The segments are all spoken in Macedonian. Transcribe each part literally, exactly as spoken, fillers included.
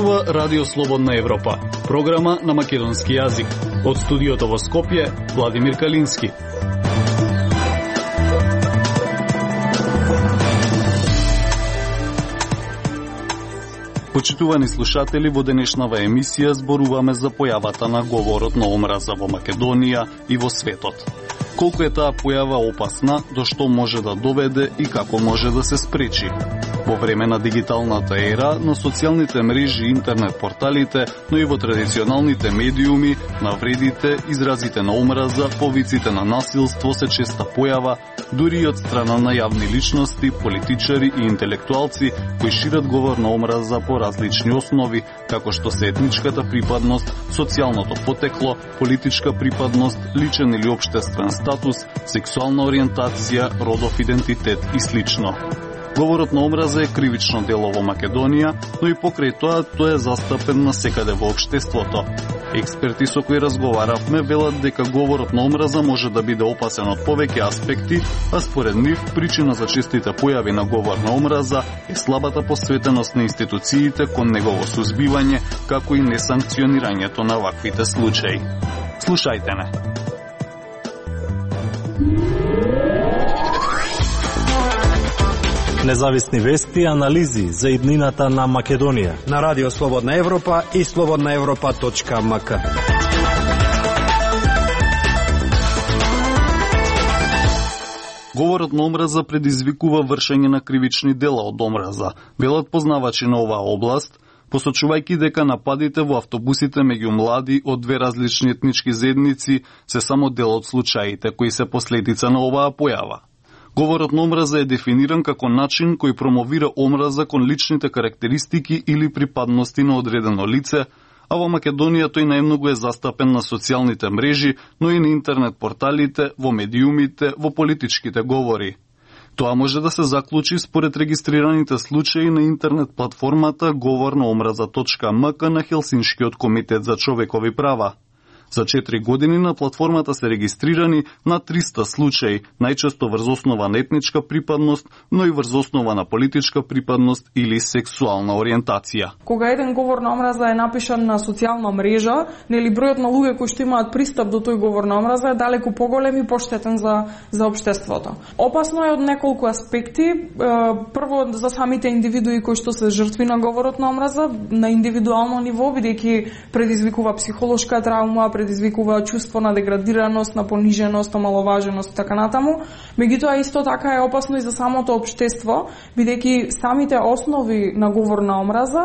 Зборува Радио Слободна Европа, програма на македонски јазик. Од студиото во Скопје, Владимир Калински. Почитувани слушатели, во денешнава емисија зборуваме за појавата на говорот на омраза во Македонија и во светот. Колку е таа појава опасна, до што може да доведе и како може да се спречи. Во време на дигиталната ера, на социјалните мрежи и интернет порталите, но и во традиционалните медиуми, навредите, изразите на омраза, повиците на насилство се честа појава, дури и од страна на јавни личности, политичари и интелектуалци кои шират говор на омраза по различни основи, како што се етничката припадност, социјалното потекло, политичка припадност, личен или општествен статус, сексуална ориентација, родов идентитет и слично. Говорот на омраза е кривично дело во Македонија, но и покрај тоа тој е застапен насекаде во општеството. Експерти со кои разговаравме велат дека говорот на омраза може да биде опасен од повеќе аспекти, а според нив причина за честите појави на говор на омраза е слабата посветеност на институциите кон негово сузбивање, како и несанкционирањето на ваквите случаи. Слушајте не. Независни вести и анализи за иднината на Македонија на Радио Слободна Европа и слободна европа точка ем ка. Говорот на омраза предизвикува вршење на кривични дела од омраза, велат познавачи на оваа област, посочувајќи дека нападите во автобусите меѓу млади од две различни етнички заедници се само дел од случаите кои се последица на оваа појава. Говорот на омраза е дефиниран како начин кој промовира омраза кон личните карактеристики или припадности на одредено лице, а во Македонија тој најмногу е застапен на социјалните мрежи, но и на интернет порталите, во медиумите, во политичките говори. Тоа може да се заклучи според регистрираните случаи на интернет платформата говор на омраза точка ем ка на Хелсиншкиот комитет за човекови права. За четири години на платформата се регистрирани на триста случаи, најчесто врз основа на етничка припадност, но и врз основа на политичка припадност или сексуална ориентација. Кога еден говор на омраза е напишан на социјална мрежа, нели бројот на луѓе кои што имаат пристап до тој говор на омраза е далеку поголем и поштетен за за општеството. Опасно е од неколку аспекти. Прво за самите индивидуи кои што се жртви на говорот на омраза на индивидуално ниво, бидејќи предизвикува психолошка травма, предизвикува чувство на деградираност, на пониженост, омаловаженост и така натаму. Меѓутоа исто така е опасно и за самото општество, бидејќи самите основи на говор на омраза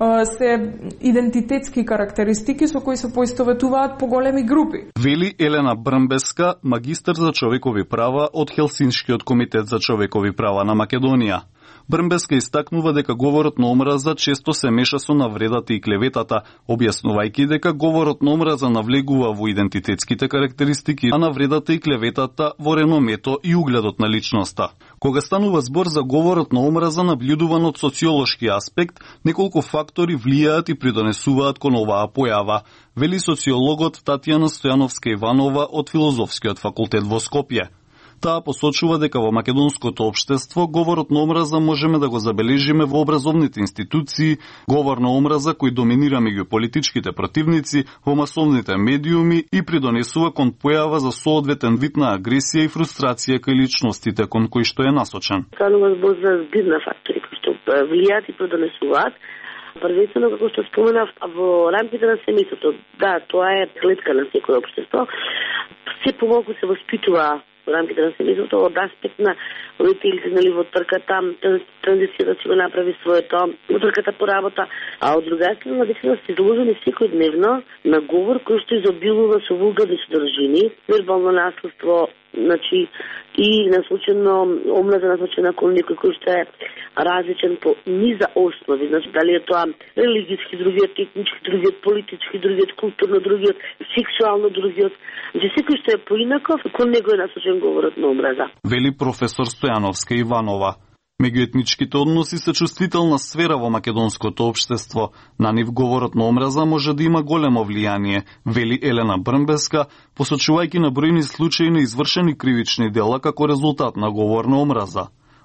се идентитетски карактеристики со кои се поистоветуваат по големи групи. Вели Елена Брмбеска, магистар за човекови права од Хелсиншкиот комитет за човекови права на Македонија. Брмбеска истакнува дека говорот на омраза често се меша со навредата и клеветата, објаснувајќи дека говорот на омраза навлегува во идентитетските карактеристики, а навредата и клеветата во реномето и угледот на личноста. Кога станува збор за говорот на омраза набљудуван од социолошки аспект, неколку фактори влијаат и придонесуваат кон оваа појава, вели социологот Татјана Стојановска Иванова од Филозофскиот факултет во Скопје. Таа посочува дека во македонското општество говорот на омраза можеме да го забележиме во образовните институции, говор на омраза кој доминира меѓу политичките противници, во масовните медиуми и придонесува кон појава за соодветен вид на агресија и фрустрација кај личностите кон кои што е насочен. Станува збор за збирна фактори кои што влијаат и придонесуваат. Првенствено, како што споменав, во рамките на семејството, да, тоа е клетка на секој општество. Се помалку се воспитува во рамките на семејството од аспект на родителите, нели, во трката, транзицијата си го направи своето, во трката по работа, а од друга страна децата се изложени секојдневно на говор кој што изобилува со вулгарни содржини, вербално насилство, значи и насочено омраза насочена кон некој кој што е различен по низа основи, значи дали е тоа религиски, другиот етнички, другиот политички, другиот културно, другиот сексуално, другиот, значи секој што е поинаков, кон него е насочен говорот на омраза. Вели професор Стојановска Иванова. Меѓуетничките односи се чувствителна сфера во македонското општество. На нив говорот на омраза може да има големо влијание, вели Елена Брмбеска, посочувајќи на бројни случаи на извршени кривични дела како резултат на говор на омраза.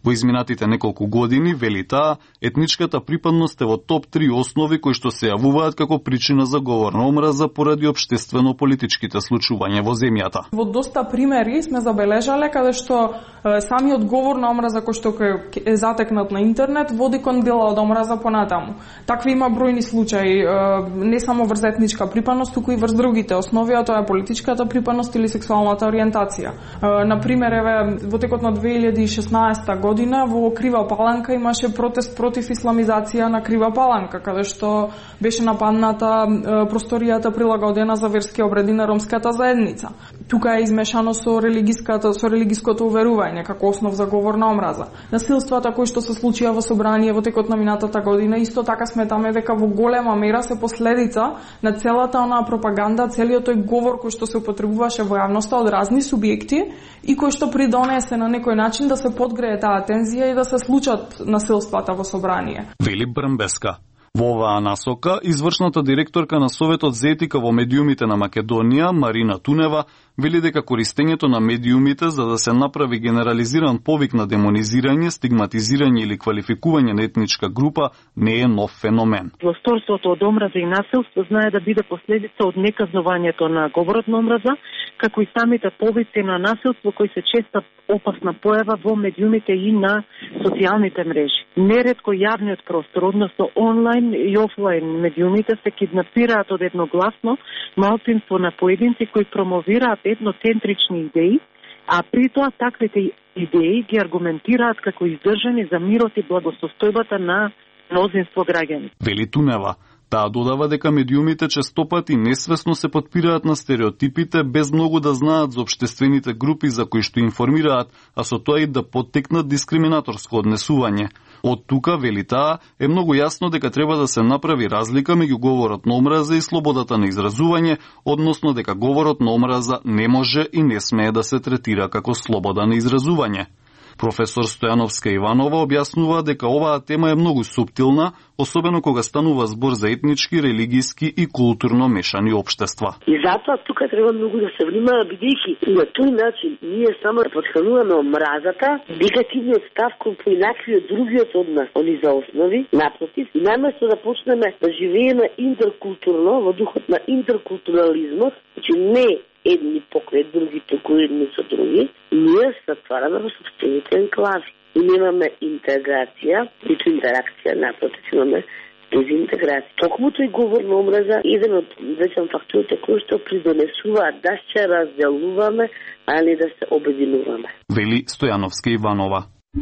Во изминатите неколку години, вели таа, етничката припадност е во топ три основи кои што се јавуваат како причина за говор на омраза поради општествено-политичките случувања во земјата. Во доста примери сме забележале каде што е, самиот говор на омраза кој што е затекнат на интернет води кон дела од омраза понатаму. Такви има бројни случаи, е, не само врз етничка припадност, туку и врз другите основи, а тоа е политичката припадност или сексуалната ориентација. Е, на пример, еве во текот на две илјади и шеснаесета година во Крива Паланка имаше протест против исламизација на Крива Паланка, каде што беше нападната просторијата прилагодена за верски обреди на ромската заедница. Тука е измешано со религиската, со религиското уверување како основ за говор на омраза. Насилствата кои што се случија во собрание во текот на минатата година исто така сметаме дека во голема мера се последица на целата онаа пропаганда, целиот тој говор кој што се употребуваше во јавноста од разни субјекти и кој што придонесе на некој начин да се подгрее таа тензија и да се случат насилствата во собрание. Вели Брмбеска. Во оваа насока, извршната директорка на Советот за етика во медиумите на Македонија, Марина Тунева, вели дека користењето на медиумите за да се направи генерализиран повик на демонизирање, стигматизирање или квалификување на етничка група не е нов феномен. Власторството од омраза и насилство знае да биде последица од неказнувањето на говорот на омраза, како и самите повици на насилство кои се честа опасна појава во медиумите и на социјалните мрежи. Неретко јавниот простор, односно онлайн и офлайн медиумите се киднапираат од едногласно малцинство на поединци кои промовираат етноцентрични идеи, а при тоа таквите идеи ги аргументираат како издржани за мирот и благосостојбата на мнозинство граѓани. Вели Тунева. Таа додава дека медиумите честопати несвесно се потпираат на стереотипите без многу да знаат за општествените групи за кои што информираат, а со тоа и да поттекнат дискриминаторско однесување. Од тука, вели таа, е многу јасно дека треба да се направи разлика меѓу говорот на омраза и слободата на изразување, односно дека говорот на омраза не може и не смее да се третира како слобода на изразување. Професор Стојановска Иванова објаснува дека оваа тема е многу суптилна, особено кога станува збор за етнички, религиски и културно мешани општества. И затоа тука треба многу да се внимава, бидејќи на тој начин ние само подхрануваме омразата, негативниот став кон поинакви од другиот од нас, они за основи, напротив, и наместо да почнеме да живееме интеркултурно, во духот на интеркултурализмот, значи не едни покрај други, туку едни со други, ние се затвараме во собствените енклави. И немаме интеграција, ниту интеракција, напротив, имаме дезинтеграција. Токму тој говор на омраза, еден од вечен факторите кои што придонесуваат да се разделуваме, а не да се обединуваме. Вели Стојановска Иванова.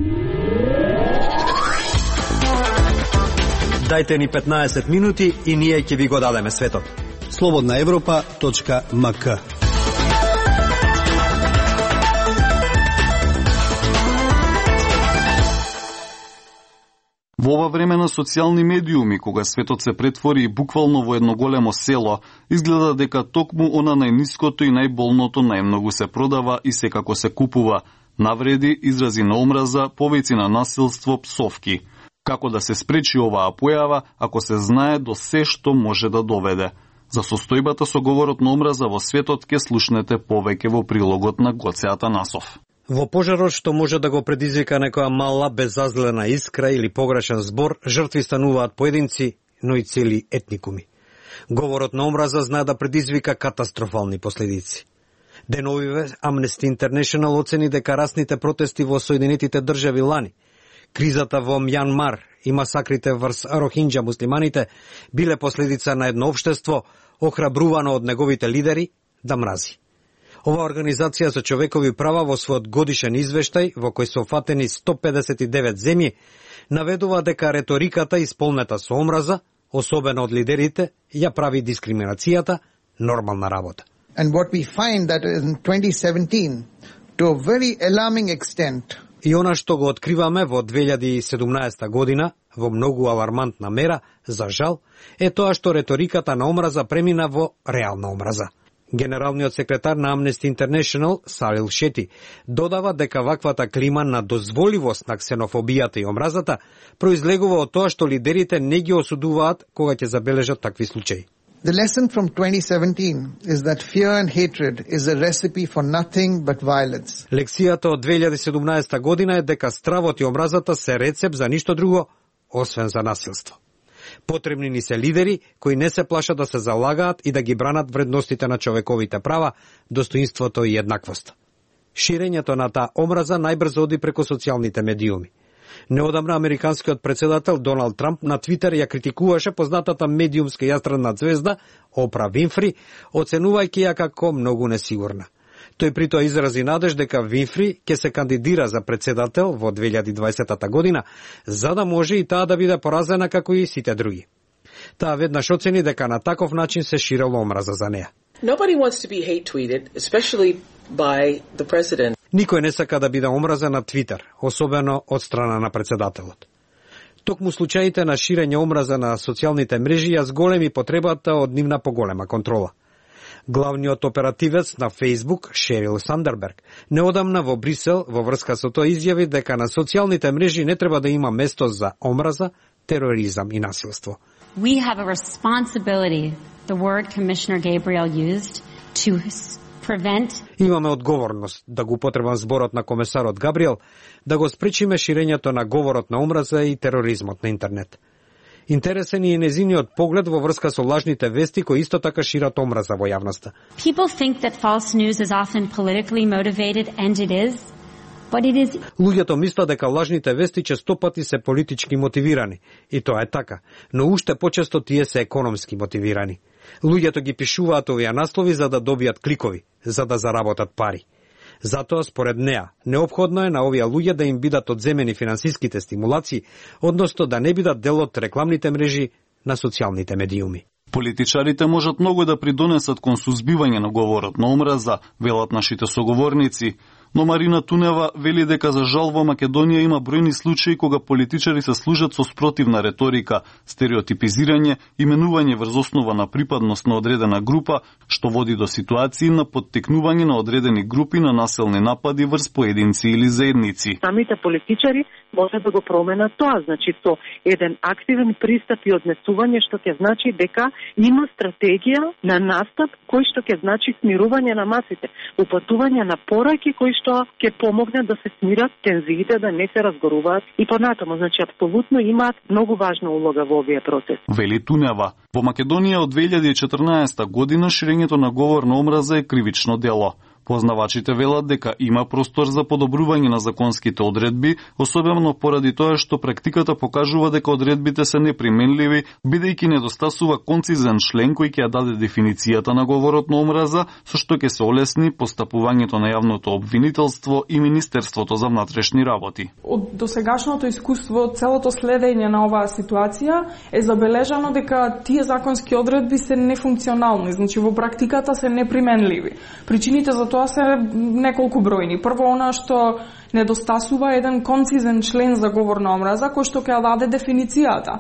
Дајте ни петнаесет минути и ние ќе ви го дадеме светот. слободна европа точка ем ка. Во ова време на социјални медиуми, кога светот се претвори буквално во едно големо село, изгледа дека токму она најниското и најболното најмногу се продава и секако се купува. Навреди, изрази на омраза, повици на насилство, псовки. Како да се спречи оваа појава, ако се знае до се што може да доведе? За состојбата со говорот на омраза во светот ке слушнете повеќе во прилогот на Гоце Атанасов. Во пожарот што може да го предизвика некоја мала, беззазлена искра или погрешен збор, жртви стануваат поединци, но и цели етникуми. Говорот на омраза знае да предизвика катастрофални последици. Деновиве Amnesty International оцени дека расните протести во Соединетите држави лани, кризата во Мјанмар и масакрите врз рохинџа муслиманите биле последица на едно општество охрабрувано од неговите лидери да мрази. Ова организација за човекови права во својот годишен извештај, во кој се офатени сто педесет и девет земји, наведува дека реториката исполнета со омраза, особено од лидерите, ја прави дискриминацијата нормална работа. And what we find that in twenty seventeen, to a very alarming extent, и она што го откриваме во две илјади и седумнаесета година, во многу алармантна мера, за жал, е тоа што реториката на омраза премина во реална омраза. Генералниот секретар на Amnesty International, Салил Шети, додава дека ваквата клима на дозволивост на ксенофобијата и омразата произлегува од тоа што лидерите не ги осудуваат кога ќе забележат такви случаи. The lesson from twenty seventeen is that fear and hatred is a recipe for nothing but violence. Лекцијата од две илјади и седумнаесета година е дека стравот и омразата се рецеп за ништо друго, освен за насилство. Потребни ни се лидери кои не се плашат да се залагаат и да ги бранат вредностите на човековите права, достоинството и еднаквост. Ширењето на таа омраза најбрзо оди преку социјалните медиуми. Неодамна американскиот председател Доналд Трамп на Твитер ја критикуваше познатата медиумска јастрадна звезда Опра Винфри, оценувајќи ја како многу несигурна. Тој притоа изрази надеж дека Винфри ќе се кандидира за председател во две илјади и дваесета година, за да може и таа да биде поразена како и сите други. Таа веднаш оцени дека на таков начин се ширела омраза за неа. Nobody wants to be hate tweeted, especially by the president. Никој не сака да биде омразен на Твитер, особено од страна на председателот. Токму случаите на ширење омраза на социјалните мрежи ја зголеми потребата од нивна поголема контрола. Главниот оперативец на Facebook, Шерил Сандерберг, неодамна во Брисел во врска со тоа изјави дека на социјалните мрежи не треба да има место за омраза, тероризам и насилство. We have a responsibility, the word Commissioner Gabriel used, to prevent. Имаме одговорност, да го потребам зборот на комесарот Габриел, да го спречиме ширењето на говорот на омраза и тероризмот на интернет. Интересен е и незиниот поглед во врска со лажните вести кои исто така шират омраза во јавноста. People think that false news is often politically motivated, and it is, but it is. Луѓето мислат дека лажните вести често пати се политички мотивирани, и тоа е така, но уште почесто тие се економски мотивирани. Луѓето ги пишуваат овие наслови за да добијат кликови, за да заработат пари. Затоа, според неа, неопходно е на овие луѓе да им бидат одземени финансиските стимулации, односно да не бидат дел од рекламните мрежи на социјалните медиуми. Политичарите можат многу да придонесат кон сузбивање на говорот на омраза, велат нашите соговорници, но Марина Тунева вели дека за жал во Македонија има бројни случаи кога политичари се служат со спротивна реторика, стереотипизирање, именување врз основа на припадност на одредена група, што води до ситуации на поттикнување на одредени групи на населни напади врз поединци или заедници. Самите политичари може да го променат тоа, значи со еден активен пристап и однесување, што ќе значи дека има стратегија на настап кој што ќе значи смирување на масите, упатување на пораки кои што ќе помогне да се смират тензиите, да не се разгоруваат и понатаму, значи апсолутно имаат многу важна улога во овие процеси. Вели Тунева, во Македонија од две илјади и четрнаесета година ширењето на говор на омраза е кривично дело. Познавачите велат дека има простор за подобрување на законските одредби, особено поради тоа што практиката покажува дека одредбите се неприменливи, бидејќи недостасува концизен член кој ќе ја даде дефиницијата на говорот на омраза, со што ќе се олесни постапувањето на јавното обвинителство и Министерството за внатрешни работи. Од досегашното искуство, целото следење на оваа ситуација е забележано дека тие законски одредби се нефункционални, значи во практиката се неприменливи. Причините за тоа се неколку бројни. Прво, она што недостасува еден концизен член за говор на омраза кој што ќе даде дефиницијата.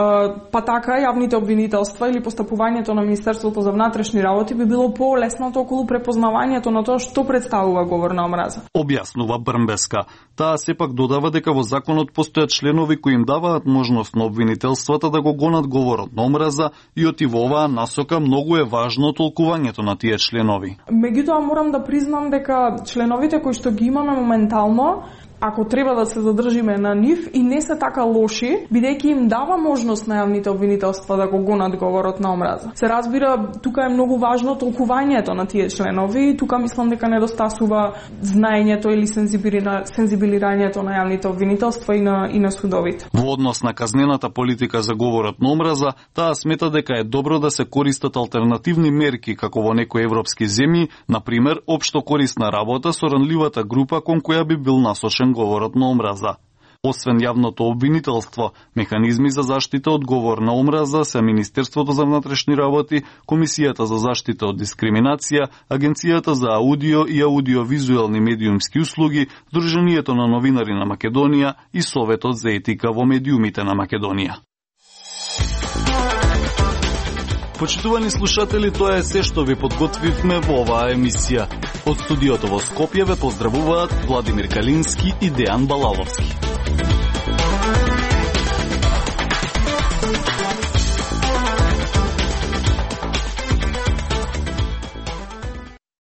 Па така јавните обвинителства или постапувањето на Министерството за внатрешни работи би било полесното околу препознавањето на тоа што представува говор на омраза. Објаснува Брнбеска. Таа сепак додава дека во законот постојат членови кои им даваат можност на обвинителствата да го гонат говорот на омраза и оти во оваа насока многу е важно толкувањето на тие членови. Меѓутоа морам да признам дека членовите кои што ги имаме моментално, ако треба да се задржиме на нив, и не се така лоши, бидејќи им дава можност на јавните обвинителства да го гонат говорот на омраза. Се разбира, тука е многу важно толкувањето на тие членови и тука мислам дека недостасува знаењето или сензибилирањето на јавните обвинителства и на, и на судовите. Во однос на казнената политика за говорот на омраза, таа смета дека е добро да се користат алтернативни мерки како во некои европски земји, например, општо корисна работа со ранливата група кон која би бил насочен говорот на омраза. Освен јавното обвинителство, механизми за заштита од говор на омраза се Министерството за внатрешни работи, Комисијата за заштита од дискриминација, Агенцијата за аудио и аудиовизуелни медиумски услуги, Сдруженијето на новинари на Македонија и Советот за етика во медиумите на Македонија. Почитувани слушатели, тоа е се што ви подготвивме во оваа емисија. Од студиото во Скопје ве поздравуваат Владимир Калински и Дејан Балаловски.